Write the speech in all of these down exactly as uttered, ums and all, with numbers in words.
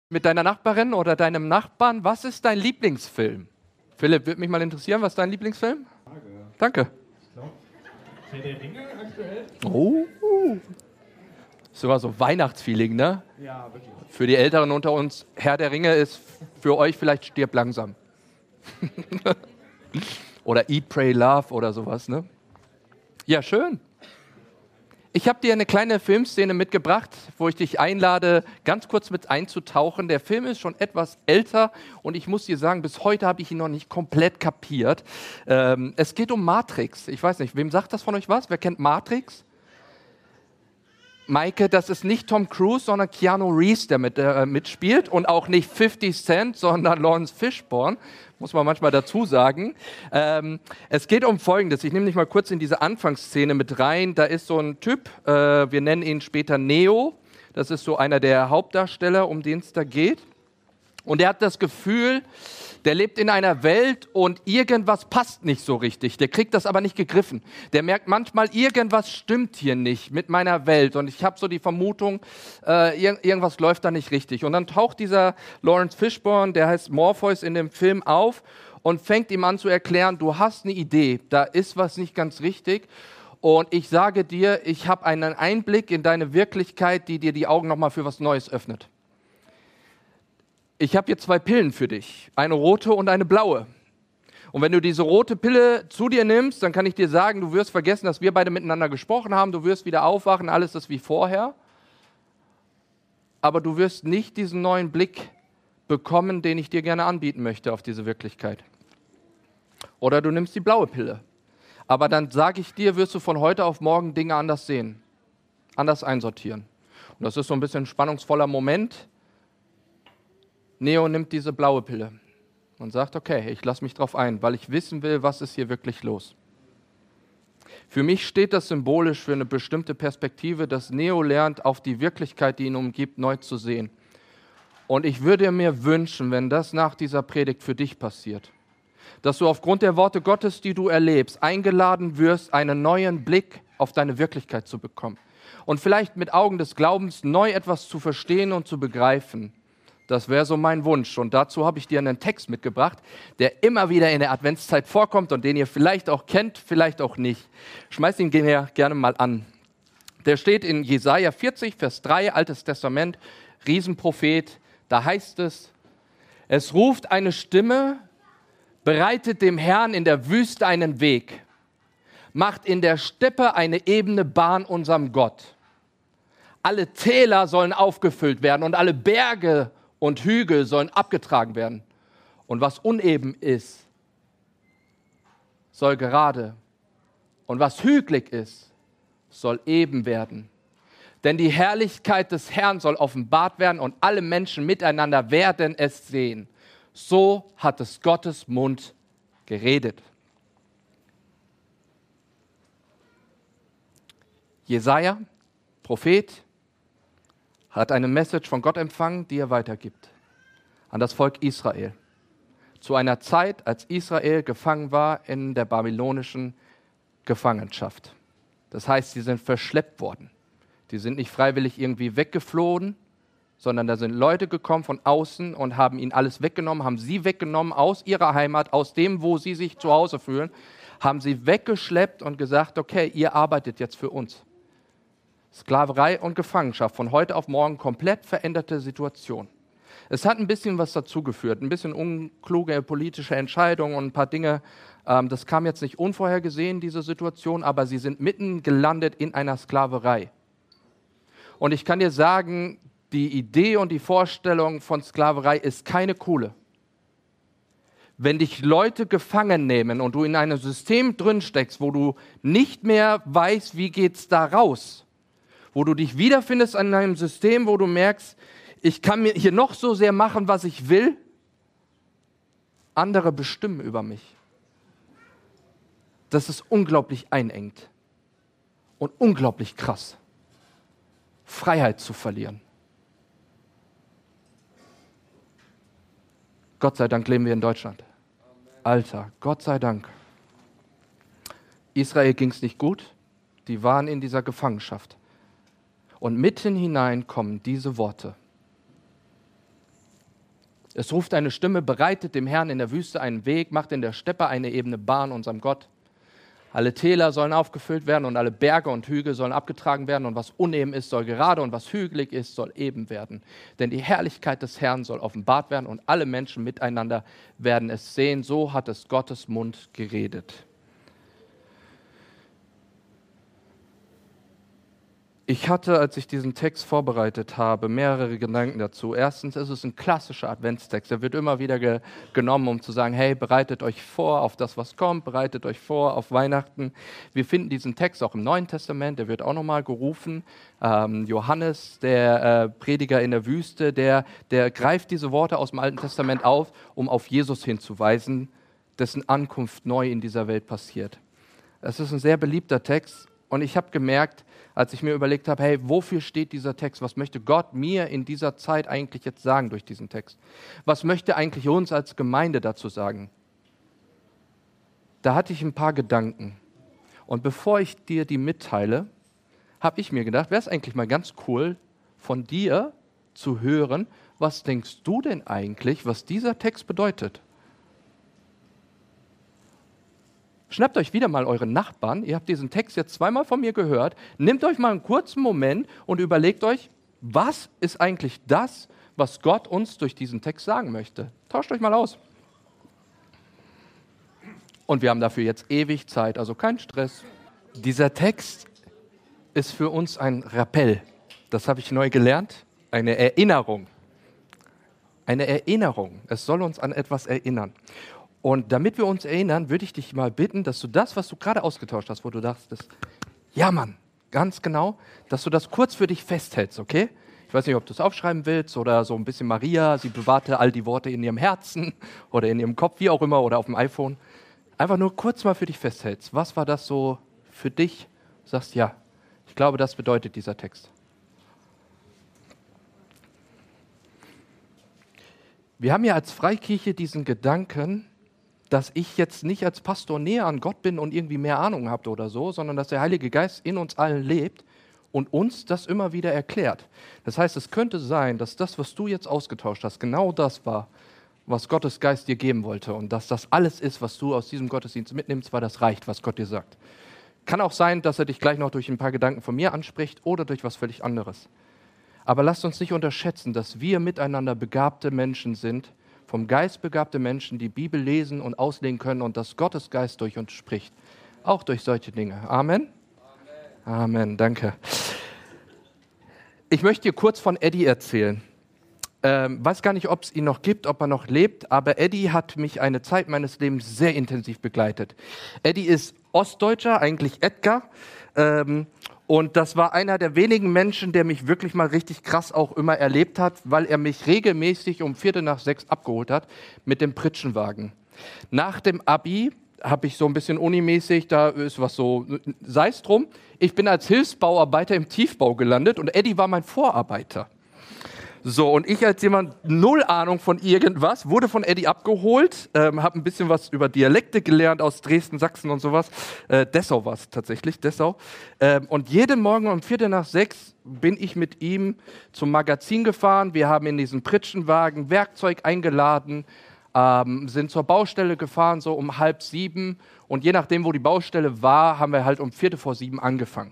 mit deiner Nachbarin oder deinem Nachbarn, was ist dein Lieblingsfilm? Philipp, würde mich mal interessieren, was ist dein Lieblingsfilm? Frage. Danke. Ich glaube, Herr der Ringe aktuell? Oh. Sogar so Weihnachtsfeeling, ne? Ja, wirklich. Für die Älteren unter uns, Herr der Ringe ist für euch vielleicht Stirb langsam. Oder Eat, Pray, Love oder sowas, ne? Ja, schön. Ich habe dir eine kleine Filmszene mitgebracht, wo ich dich einlade, ganz kurz mit einzutauchen. Der Film ist schon etwas älter und ich muss dir sagen, bis heute habe ich ihn noch nicht komplett kapiert. Ähm, es geht um Matrix. Ich weiß nicht, wem sagt das von euch was? Wer kennt Matrix? Maike, das ist nicht Tom Cruise, sondern Keanu Reeves, der mit, äh, mitspielt und auch nicht fifty Cent, sondern Lawrence Fishburne, muss man manchmal dazu sagen. Ähm, es geht um Folgendes, ich nehme dich mal kurz in diese Anfangsszene mit rein. Da ist so ein Typ, äh, wir nennen ihn später Neo, das ist so einer der Hauptdarsteller, um den es da geht. Und er hat das Gefühl, der lebt in einer Welt und irgendwas passt nicht so richtig. Der kriegt das aber nicht gegriffen. Der merkt manchmal, irgendwas stimmt hier nicht mit meiner Welt. Und ich habe so die Vermutung, äh, ir- irgendwas läuft da nicht richtig. Und dann taucht dieser Lawrence Fishburne, der heißt Morpheus in dem Film, auf und fängt ihm an zu erklären, du hast eine Idee, da ist was nicht ganz richtig. Und ich sage dir, ich habe einen Einblick in deine Wirklichkeit, die dir die Augen nochmal für was Neues öffnet. Ich habe hier zwei Pillen für dich, eine rote und eine blaue. Und wenn du diese rote Pille zu dir nimmst, dann kann ich dir sagen, du wirst vergessen, dass wir beide miteinander gesprochen haben, du wirst wieder aufwachen, alles ist wie vorher. Aber du wirst nicht diesen neuen Blick bekommen, den ich dir gerne anbieten möchte auf diese Wirklichkeit. Oder du nimmst die blaue Pille. Aber dann sage ich dir, wirst du von heute auf morgen Dinge anders sehen, anders einsortieren. Und das ist so ein bisschen ein spannungsvoller Moment. Neo nimmt diese blaue Pille und sagt, okay, ich lasse mich drauf ein, weil ich wissen will, was ist hier wirklich los. Für mich steht das symbolisch für eine bestimmte Perspektive, dass Neo lernt, auf die Wirklichkeit, die ihn umgibt, neu zu sehen. Und ich würde mir wünschen, wenn das nach dieser Predigt für dich passiert, dass du aufgrund der Worte Gottes, die du erlebst, eingeladen wirst, einen neuen Blick auf deine Wirklichkeit zu bekommen. Und vielleicht mit Augen des Glaubens neu etwas zu verstehen und zu begreifen. Das wäre so mein Wunsch. Und dazu habe ich dir einen Text mitgebracht, der immer wieder in der Adventszeit vorkommt und den ihr vielleicht auch kennt, vielleicht auch nicht. Schmeißt ihn gerne mal an. Der steht in Jesaja vierzig, Vers drei, Altes Testament, Riesenprophet. Da heißt es, es ruft eine Stimme, bereitet dem Herrn in der Wüste einen Weg, macht in der Steppe eine ebene Bahn unserem Gott. Alle Täler sollen aufgefüllt werden und alle Berge und Hügel sollen abgetragen werden. Und was uneben ist, soll gerade. Und was hügelig ist, soll eben werden. Denn die Herrlichkeit des Herrn soll offenbart werden und alle Menschen miteinander werden es sehen. So hat es Gottes Mund geredet. Jesaja, Prophet, hat eine Message von Gott empfangen, die er weitergibt an das Volk Israel. Zu einer Zeit, als Israel gefangen war in der babylonischen Gefangenschaft. Das heißt, sie sind verschleppt worden. Die sind nicht freiwillig irgendwie weggeflohen, sondern da sind Leute gekommen von außen und haben ihnen alles weggenommen, haben sie weggenommen aus ihrer Heimat, aus dem, wo sie sich zu Hause fühlen, haben sie weggeschleppt und gesagt, okay, ihr arbeitet jetzt für uns. Sklaverei und Gefangenschaft, von heute auf morgen komplett veränderte Situation. Es hat ein bisschen was dazu geführt, ein bisschen unkluge politische Entscheidungen und ein paar Dinge. Ähm, das kam jetzt nicht unvorhergesehen, diese Situation, aber sie sind mitten gelandet in einer Sklaverei. Und ich kann dir sagen, die Idee und die Vorstellung von Sklaverei ist keine coole. Wenn dich Leute gefangen nehmen und du in einem System drin steckst, wo du nicht mehr weißt, wie geht's da raus, wo du dich wiederfindest an einem System, wo du merkst, ich kann mir hier noch so sehr machen, was ich will, andere bestimmen über mich. Das ist unglaublich einengt und unglaublich krass, Freiheit zu verlieren. Gott sei Dank leben wir in Deutschland. Alter, Gott sei Dank. Israel ging es nicht gut, die waren in dieser Gefangenschaft. Und mitten hinein kommen diese Worte. Es ruft eine Stimme, bereitet dem Herrn in der Wüste einen Weg, macht in der Steppe eine ebene Bahn unserem Gott. Alle Täler sollen aufgefüllt werden und alle Berge und Hügel sollen abgetragen werden und was uneben ist, soll gerade und was hügelig ist, soll eben werden. Denn die Herrlichkeit des Herrn soll offenbart werden und alle Menschen miteinander werden es sehen. So hat es Gottes Mund geredet. Ich hatte, als ich diesen Text vorbereitet habe, mehrere Gedanken dazu. Erstens ist es ein klassischer Adventstext. Er wird immer wieder ge- genommen, um zu sagen, hey, bereitet euch vor auf das, was kommt, bereitet euch vor auf Weihnachten. Wir finden diesen Text auch im Neuen Testament, der wird auch nochmal gerufen. Ähm, Johannes, der äh, Prediger in der Wüste, der, der greift diese Worte aus dem Alten Testament auf, um auf Jesus hinzuweisen, dessen Ankunft neu in dieser Welt passiert. Es ist ein sehr beliebter Text und ich habe gemerkt, als ich mir überlegt habe, hey, wofür steht dieser Text? Was möchte Gott mir in dieser Zeit eigentlich jetzt sagen durch diesen Text? Was möchte eigentlich uns als Gemeinde dazu sagen? Da hatte ich ein paar Gedanken. Und bevor ich dir die mitteile, habe ich mir gedacht, wäre es eigentlich mal ganz cool, von dir zu hören, was denkst du denn eigentlich, was dieser Text bedeutet? Schnappt euch wieder mal euren Nachbarn, ihr habt diesen Text jetzt zweimal von mir gehört, nehmt euch mal einen kurzen Moment und überlegt euch, was ist eigentlich das, was Gott uns durch diesen Text sagen möchte? Tauscht euch mal aus. Und wir haben dafür jetzt ewig Zeit, also kein Stress. Dieser Text ist für uns ein Rappel, das habe ich neu gelernt, eine Erinnerung. Eine Erinnerung, es soll uns an etwas erinnern. Und damit wir uns erinnern, würde ich dich mal bitten, dass du das, was du gerade ausgetauscht hast, wo du dachtest, ja Mann, ganz genau, dass du das kurz für dich festhältst, okay? Ich weiß nicht, ob du es aufschreiben willst oder so ein bisschen Maria, sie bewahrte all die Worte in ihrem Herzen oder in ihrem Kopf, wie auch immer, oder auf dem iPhone. Einfach nur kurz mal für dich festhältst. Was war das so für dich? Du sagst, ja, ich glaube, das bedeutet dieser Text. Wir haben ja als Freikirche diesen Gedanken, dass ich jetzt nicht als Pastor näher an Gott bin und irgendwie mehr Ahnung habe oder so, sondern dass der Heilige Geist in uns allen lebt und uns das immer wieder erklärt. Das heißt, es könnte sein, dass das, was du jetzt ausgetauscht hast, genau das war, was Gottes Geist dir geben wollte und dass das alles ist, was du aus diesem Gottesdienst mitnimmst, weil das reicht, was Gott dir sagt. Kann auch sein, dass er dich gleich noch durch ein paar Gedanken von mir anspricht oder durch was völlig anderes. Aber lasst uns nicht unterschätzen, dass wir miteinander begabte Menschen sind, vom Geist begabte Menschen, die Bibel lesen und auslegen können und dass Gottes Geist durch uns spricht. Auch durch solche Dinge. Amen? Amen, Amen, danke. Ich möchte dir kurz von Eddie erzählen. Ähm, weiß gar nicht, ob es ihn noch gibt, ob er noch lebt, aber Eddie hat mich eine Zeit meines Lebens sehr intensiv begleitet. Eddie ist Ostdeutscher, eigentlich Edgar. Ähm, Und das war einer der wenigen Menschen, der mich wirklich mal richtig krass auch immer erlebt hat, weil er mich regelmäßig um Viertel nach sechs abgeholt hat mit dem Pritschenwagen. Nach dem Abi habe ich so ein bisschen unimäßig, da ist was so, sei es drum. Ich bin als Hilfsbauarbeiter im Tiefbau gelandet und Eddie war mein Vorarbeiter. So, und ich als jemand null Ahnung von irgendwas, wurde von Eddie abgeholt, ähm, habe ein bisschen was über Dialekte gelernt aus Dresden, Sachsen und sowas. Äh, Dessau war es tatsächlich, Dessau. Ähm, und jeden Morgen um Viertel nach sechs bin ich mit ihm zum Magazin gefahren. Wir haben in diesen Pritschenwagen Werkzeug eingeladen, ähm, sind zur Baustelle gefahren, so um halb sieben. Und je nachdem, wo die Baustelle war, haben wir halt um Viertel vor sieben angefangen.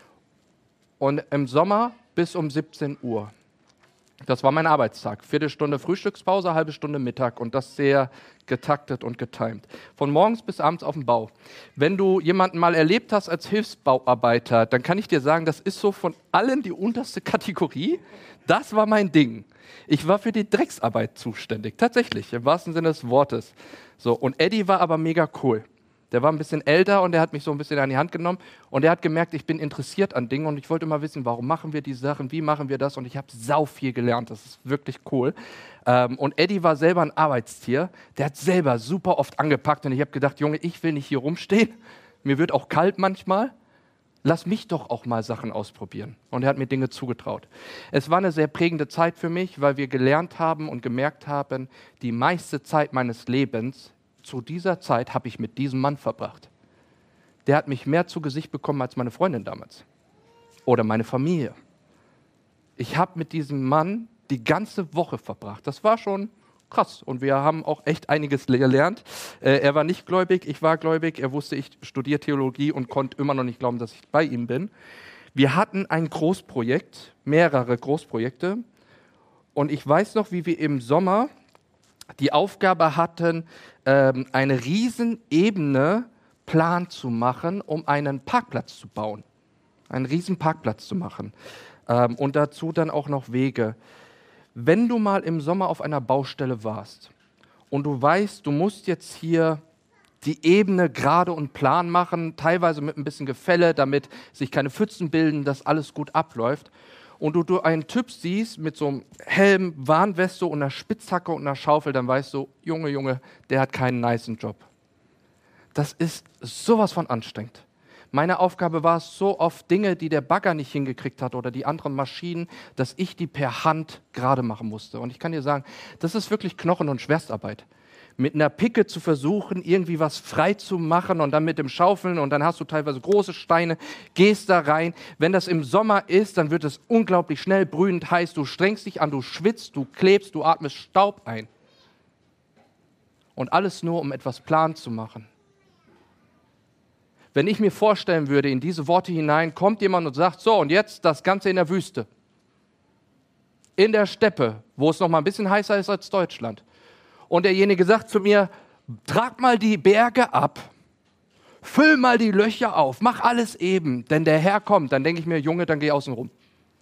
Und im Sommer bis um siebzehn Uhr. Das war mein Arbeitstag. Viertelstunde Frühstückspause, halbe Stunde Mittag und das sehr getaktet und getimt. Von morgens bis abends auf dem Bau. Wenn du jemanden mal erlebt hast als Hilfsbauarbeiter, dann kann ich dir sagen, das ist so von allen die unterste Kategorie. Das war mein Ding. Ich war für die Drecksarbeit zuständig, tatsächlich, im wahrsten Sinne des Wortes. So, und Eddie war aber mega cool. Der war ein bisschen älter und der hat mich so ein bisschen an die Hand genommen und der hat gemerkt, ich bin interessiert an Dingen und ich wollte immer wissen, warum machen wir die Sachen, wie machen wir das und ich habe sau viel gelernt, das ist wirklich cool. Ähm, und Eddie war selber ein Arbeitstier, der hat selber super oft angepackt und ich habe gedacht, Junge, ich will nicht hier rumstehen, mir wird auch kalt manchmal, lass mich doch auch mal Sachen ausprobieren. Und er hat mir Dinge zugetraut. Es war eine sehr prägende Zeit für mich, weil wir gelernt haben und gemerkt haben, die meiste Zeit meines Lebens zu dieser Zeit habe ich mit diesem Mann verbracht. Der hat mich mehr zu Gesicht bekommen als meine Freundin damals. Oder meine Familie. Ich habe mit diesem Mann die ganze Woche verbracht. Das war schon krass. Und wir haben auch echt einiges gelernt. Äh, er war nicht gläubig, ich war gläubig. Er wusste, ich studiere Theologie und konnte immer noch nicht glauben, dass ich bei ihm bin. Wir hatten ein Großprojekt, mehrere Großprojekte. Und ich weiß noch, wie wir im Sommer die Aufgabe hatten, ähm, eine Riesenebene Plan zu machen, um einen Parkplatz zu bauen. Einen riesen Parkplatz zu machen. Ähm, und dazu dann auch noch Wege. Wenn du mal im Sommer auf einer Baustelle warst und du weißt, du musst jetzt hier die Ebene gerade und plan machen, teilweise mit ein bisschen Gefälle, damit sich keine Pfützen bilden, dass alles gut abläuft, und du, du einen Typ siehst mit so einem Helm, Warnweste und einer Spitzhacke und einer Schaufel, dann weißt du, Junge, Junge, der hat keinen nicen Job. Das ist sowas von anstrengend. Meine Aufgabe war es so oft, Dinge, die der Bagger nicht hingekriegt hat oder die anderen Maschinen, dass ich die per Hand gerade machen musste. Und ich kann dir sagen, das ist wirklich Knochen- und Schwerstarbeit. Mit einer Picke zu versuchen, irgendwie was frei zu machen und dann mit dem Schaufeln und dann hast du teilweise große Steine, gehst da rein. Wenn das im Sommer ist, dann wird es unglaublich schnell brühend heiß. Du strengst dich an, du schwitzt, du klebst, du atmest Staub ein. Und alles nur, um etwas plan zu machen. Wenn ich mir vorstellen würde, in diese Worte hinein kommt jemand und sagt, so und jetzt das Ganze in der Wüste, in der Steppe, wo es noch mal ein bisschen heißer ist als Deutschland. Und derjenige sagt zu mir, trag mal die Berge ab, füll mal die Löcher auf, mach alles eben, denn der Herr kommt. Dann denke ich mir, Junge, dann geh außen rum.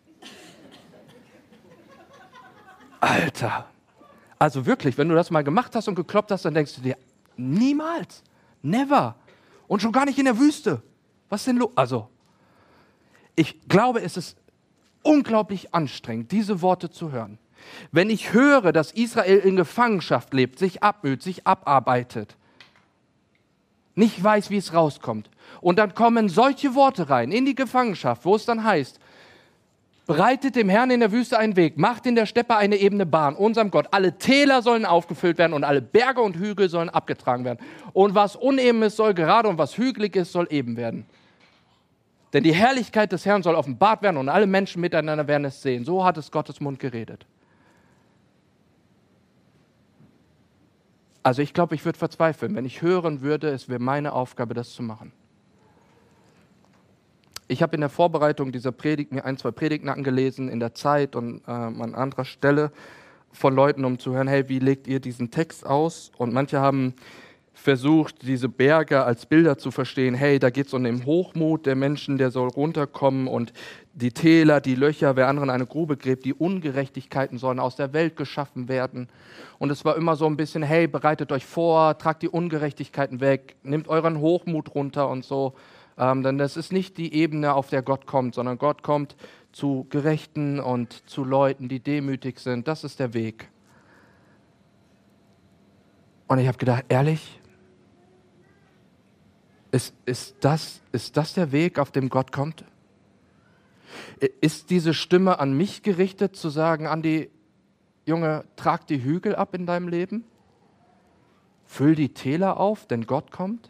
Alter, also wirklich, wenn du das mal gemacht hast und gekloppt hast, dann denkst du dir, niemals, never. Und schon gar nicht in der Wüste. Was denn los? Also, ich glaube, es ist unglaublich anstrengend, diese Worte zu hören. Wenn ich höre, dass Israel in Gefangenschaft lebt, sich abmüht, sich abarbeitet, nicht weiß, wie es rauskommt. Und dann kommen solche Worte rein in die Gefangenschaft, wo es dann heißt, bereitet dem Herrn in der Wüste einen Weg, macht in der Steppe eine ebene Bahn, unserem Gott. Alle Täler sollen aufgefüllt werden und alle Berge und Hügel sollen abgetragen werden. Und was uneben ist, soll gerade und was hügelig ist, soll eben werden. Denn die Herrlichkeit des Herrn soll offenbart werden und alle Menschen miteinander werden es sehen. So hat es Gottes Mund geredet. Also ich glaube, ich würde verzweifeln, wenn ich hören würde, es wäre meine Aufgabe, das zu machen. Ich habe in der Vorbereitung dieser Predigt mir ein, zwei Predigten angelesen, in der Zeit und äh, an anderer Stelle von Leuten, um zu hören, hey, wie legt ihr diesen Text aus? Und manche haben versucht, diese Berge als Bilder zu verstehen. Hey, da geht es um den Hochmut der Menschen, der soll runterkommen und die Täler, die Löcher, wer anderen eine Grube gräbt, die Ungerechtigkeiten sollen aus der Welt geschaffen werden. Und es war immer so ein bisschen, hey, bereitet euch vor, tragt die Ungerechtigkeiten weg, nehmt euren Hochmut runter und so. Ähm, denn das ist nicht die Ebene, auf der Gott kommt, sondern Gott kommt zu Gerechten und zu Leuten, die demütig sind. Das ist der Weg. Und ich habe gedacht, ehrlich, ist, ist, das, ist das der Weg, auf dem Gott kommt? Ist diese Stimme an mich gerichtet, zu sagen, Andi, Junge, trag die Hügel ab in deinem Leben? Füll die Täler auf, denn Gott kommt?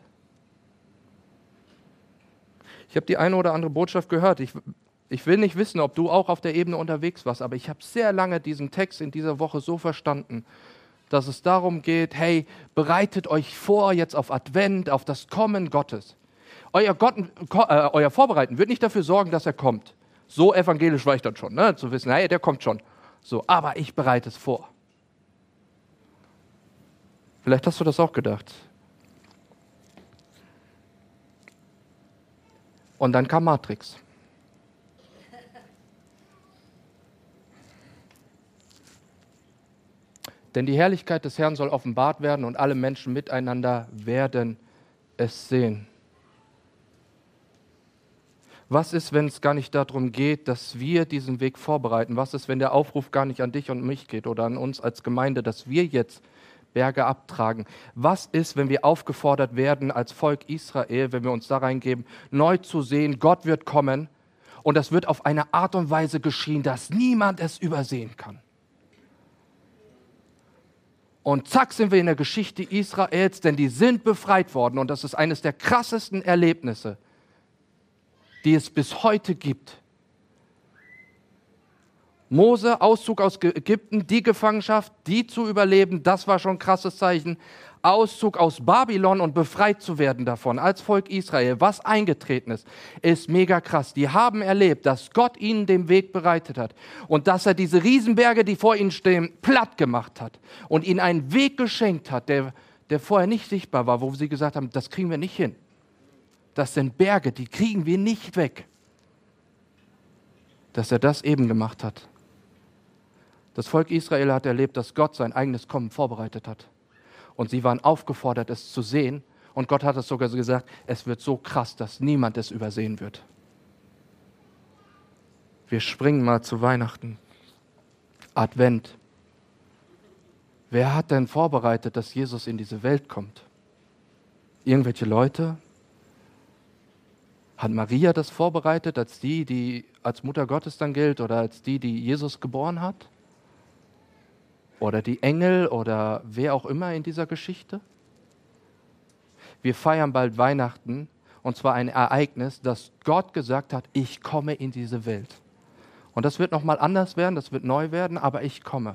Ich habe die eine oder andere Botschaft gehört. Ich, ich will nicht wissen, ob du auch auf der Ebene unterwegs warst, aber ich habe sehr lange diesen Text in dieser Woche so verstanden, dass es darum geht, hey, bereitet euch vor jetzt auf Advent, auf das Kommen Gottes. Euer, Gott, äh, euer Vorbereiten wird nicht dafür sorgen, dass er kommt. So evangelisch war ich dann schon, ne? Zu wissen, hey, der kommt schon. So, aber ich bereite es vor. Vielleicht hast du das auch gedacht. Und dann kam Matrix. Denn die Herrlichkeit des Herrn soll offenbart werden und alle Menschen miteinander werden es sehen. Was ist, wenn es gar nicht darum geht, dass wir diesen Weg vorbereiten? Was ist, wenn der Aufruf gar nicht an dich und mich geht oder an uns als Gemeinde, dass wir jetzt Berge abtragen? Was ist, wenn wir aufgefordert werden als Volk Israel, wenn wir uns da reingeben, neu zu sehen, Gott wird kommen und das wird auf eine Art und Weise geschehen, dass niemand es übersehen kann? Und zack sind wir in der Geschichte Israels, denn die sind befreit worden und das ist eines der krassesten Erlebnisse, die es bis heute gibt. Mose, Auszug aus Ägypten, die Gefangenschaft, die zu überleben, das war schon ein krasses Zeichen. Auszug aus Babylon und befreit zu werden davon als Volk Israel, was eingetreten ist, ist mega krass. Die haben erlebt, dass Gott ihnen den Weg bereitet hat und dass er diese Riesenberge, die vor ihnen stehen, platt gemacht hat und ihnen einen Weg geschenkt hat, der, der vorher nicht sichtbar war, wo sie gesagt haben, das kriegen wir nicht hin. Das sind Berge, die kriegen wir nicht weg. Dass er das eben gemacht hat. Das Volk Israel hat erlebt, dass Gott sein eigenes Kommen vorbereitet hat. Und sie waren aufgefordert, es zu sehen. Und Gott hat es sogar so gesagt, es wird so krass, dass niemand es übersehen wird. Wir springen mal zu Weihnachten. Advent. Wer hat denn vorbereitet, dass Jesus in diese Welt kommt? Irgendwelche Leute? Hat Maria das vorbereitet, als die, die als Mutter Gottes dann gilt oder als die, die Jesus geboren hat? Oder die Engel oder wer auch immer in dieser Geschichte? Wir feiern bald Weihnachten und zwar ein Ereignis, dass Gott gesagt hat, ich komme in diese Welt. Und das wird nochmal anders werden, das wird neu werden, aber ich komme.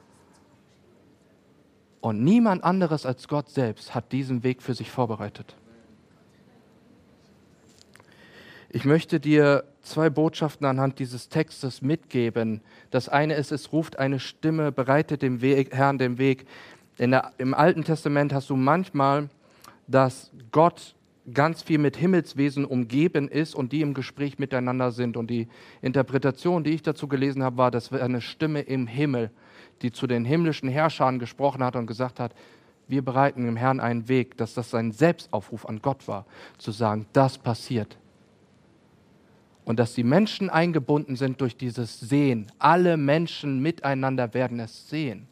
Und niemand anderes als Gott selbst hat diesen Weg für sich vorbereitet. Ich möchte dir zwei Botschaften anhand dieses Textes mitgeben. Das eine ist, es ruft eine Stimme, bereitet dem Weg, Herrn den Weg. In der, Im Alten Testament hast du manchmal, dass Gott ganz viel mit Himmelswesen umgeben ist und die im Gespräch miteinander sind. Und die Interpretation, die ich dazu gelesen habe, war, dass eine Stimme im Himmel, die zu den himmlischen Herrschern gesprochen hat und gesagt hat, wir bereiten dem Herrn einen Weg, dass das ein Selbstaufruf an Gott war, zu sagen, das passiert. Und dass die Menschen eingebunden sind durch dieses Sehen. Alle Menschen miteinander werden es sehen.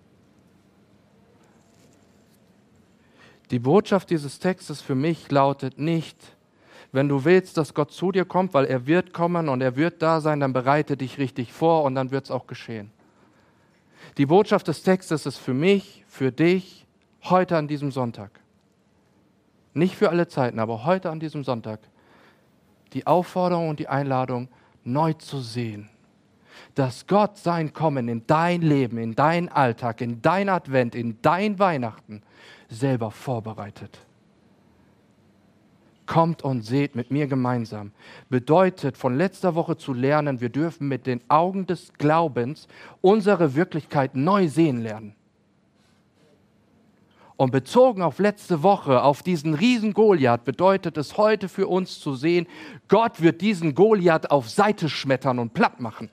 Die Botschaft dieses Textes für mich lautet nicht, wenn du willst, dass Gott zu dir kommt, weil er wird kommen und er wird da sein, dann bereite dich richtig vor und dann wird es auch geschehen. Die Botschaft des Textes ist für mich, für dich, heute an diesem Sonntag. Nicht für alle Zeiten, aber heute an diesem Sonntag. Die Aufforderung und die Einladung, neu zu sehen, dass Gott sein Kommen in dein Leben, in deinen Alltag, in dein Advent, in dein Weihnachten selber vorbereitet. Kommt und seht mit mir gemeinsam. Bedeutet, von letzter Woche zu lernen, wir dürfen mit den Augen des Glaubens unsere Wirklichkeit neu sehen lernen. Und bezogen auf letzte Woche, auf diesen riesen Goliath, bedeutet es heute für uns zu sehen, Gott wird diesen Goliath auf Seite schmettern und platt machen.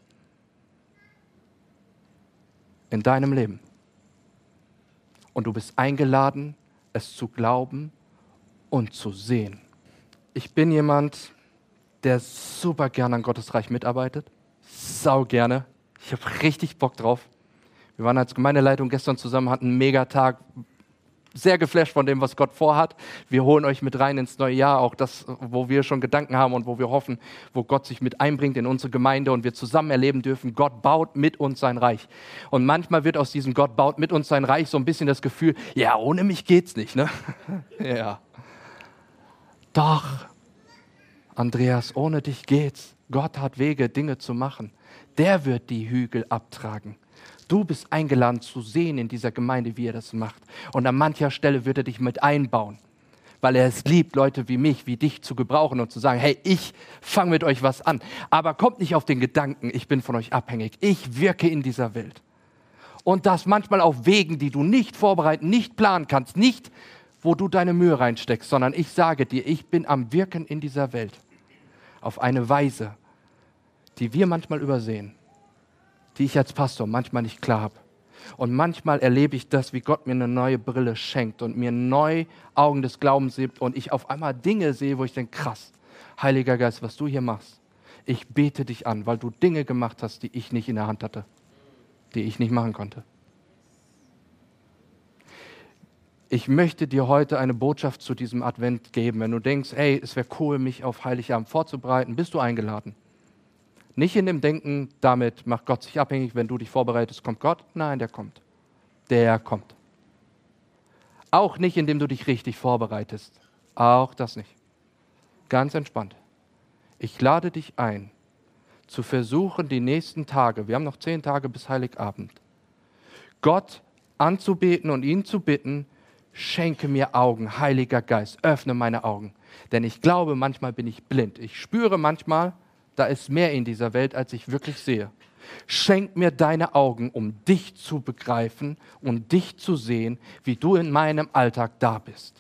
In deinem Leben. Und du bist eingeladen, es zu glauben und zu sehen. Ich bin jemand, der super gerne an Gottes Reich mitarbeitet. Sau gerne. Ich habe richtig Bock drauf. Wir waren als Gemeindeleitung gestern zusammen, hatten einen Megatag. Sehr geflasht von dem, was Gott vorhat. Wir holen euch mit rein ins neue Jahr, auch das, wo wir schon Gedanken haben und wo wir hoffen, wo Gott sich mit einbringt in unsere Gemeinde und wir zusammen erleben dürfen, Gott baut mit uns sein Reich. Und manchmal wird aus diesem Gott baut mit uns sein Reich so ein bisschen das Gefühl, ja, ohne mich geht's nicht, ne? Ja. Doch, Andreas, ohne dich geht's. Gott hat Wege, Dinge zu machen. Der wird die Hügel abtragen. Du bist eingeladen zu sehen in dieser Gemeinde, wie er das macht. Und an mancher Stelle wird er dich mit einbauen, weil er es liebt, Leute wie mich, wie dich zu gebrauchen und zu sagen, hey, ich fange mit euch was an. Aber kommt nicht auf den Gedanken, ich bin von euch abhängig. Ich wirke in dieser Welt. Und das manchmal auf Wegen, die du nicht vorbereiten, nicht planen kannst, nicht, wo du deine Mühe reinsteckst, sondern ich sage dir, ich bin am Wirken in dieser Welt. Auf eine Weise, die wir manchmal übersehen. Die ich als Pastor manchmal nicht klar habe. Und manchmal erlebe ich das, wie Gott mir eine neue Brille schenkt und mir neu Augen des Glaubens gibt und ich auf einmal Dinge sehe, wo ich denke, krass, Heiliger Geist, was du hier machst, ich bete dich an, weil du Dinge gemacht hast, die ich nicht in der Hand hatte, die ich nicht machen konnte. Ich möchte dir heute eine Botschaft zu diesem Advent geben. Wenn du denkst, hey, es wäre cool, mich auf Heiligabend vorzubereiten, bist du eingeladen. Nicht in dem Denken, damit macht Gott sich abhängig, wenn du dich vorbereitest, kommt Gott. Nein, der kommt. Der kommt. Auch nicht, indem du dich richtig vorbereitest. Auch das nicht. Ganz entspannt. Ich lade dich ein, zu versuchen, die nächsten Tage, wir haben noch zehn Tage bis Heiligabend, Gott anzubeten und ihn zu bitten, schenke mir Augen, Heiliger Geist, öffne meine Augen. Denn ich glaube, manchmal bin ich blind. Ich spüre manchmal, da ist mehr in dieser Welt, als ich wirklich sehe. Schenk mir deine Augen, um dich zu begreifen und dich zu sehen, wie du in meinem Alltag da bist.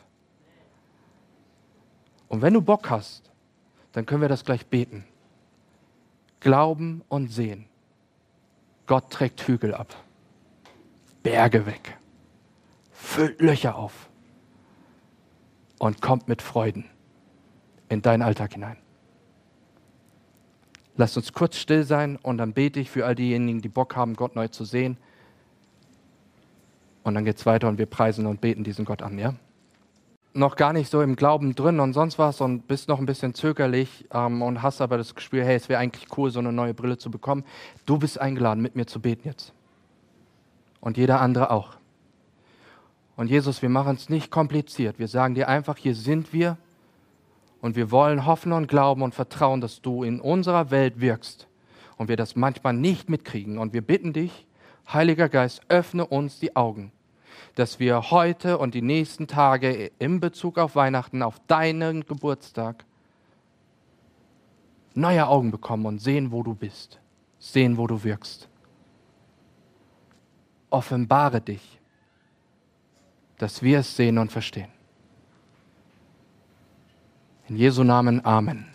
Und wenn du Bock hast, dann können wir das gleich beten. Glauben und sehen. Gott trägt Hügel ab, Berge weg, füllt Löcher auf und kommt mit Freuden in deinen Alltag hinein. Lasst uns kurz still sein und dann bete ich für all diejenigen, die Bock haben, Gott neu zu sehen. Und dann geht es weiter und wir preisen und beten diesen Gott an, ja? Noch gar nicht so im Glauben drin und sonst was und bist noch ein bisschen zögerlich ähm, und hast aber das Gespür, hey, es wäre eigentlich cool, so eine neue Brille zu bekommen. Du bist eingeladen, mit mir zu beten jetzt. Und jeder andere auch. Und Jesus, wir machen es nicht kompliziert. Wir sagen dir einfach, hier sind wir und wir wollen hoffen und glauben und vertrauen, dass du in unserer Welt wirkst und wir das manchmal nicht mitkriegen. Und wir bitten dich, Heiliger Geist, öffne uns die Augen, dass wir heute und die nächsten Tage in Bezug auf Weihnachten, auf deinen Geburtstag, neue Augen bekommen und sehen, wo du bist, sehen, wo du wirkst. Offenbare dich, dass wir es sehen und verstehen. In Jesu Namen, Amen.